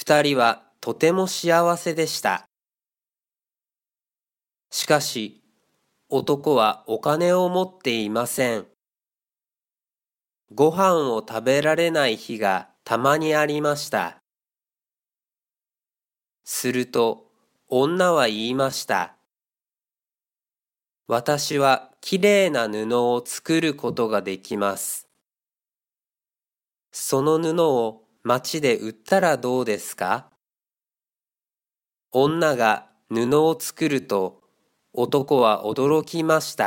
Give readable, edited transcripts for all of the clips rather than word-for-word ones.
二人はとても幸せでした。しかし、男はお金を持っていません。ご飯を食べられない日がたまにありました。すると、女は言いました。私はきれいな布を作ることができます。その布を町で売ったらどうですか？女が布を作ると、男は驚きました。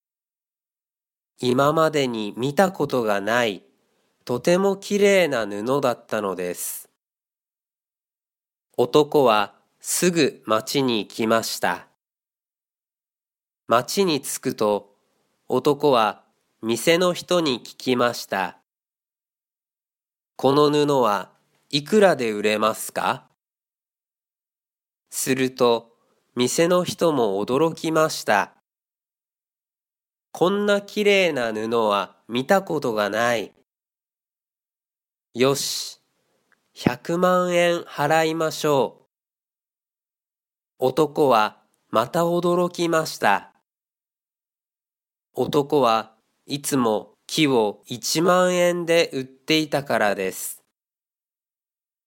今までに見たことがない、とてもきれいな布だったのです。男はすぐ町に行きました。町に着くと、男は店の人に聞きました。この布はいくらで売れますか？すると、店の人も驚きました。こんなきれいな布は見たことがない。よし、100万円払いましょう。男はまた驚きました。男はいつも木を1万円で売っていたからです。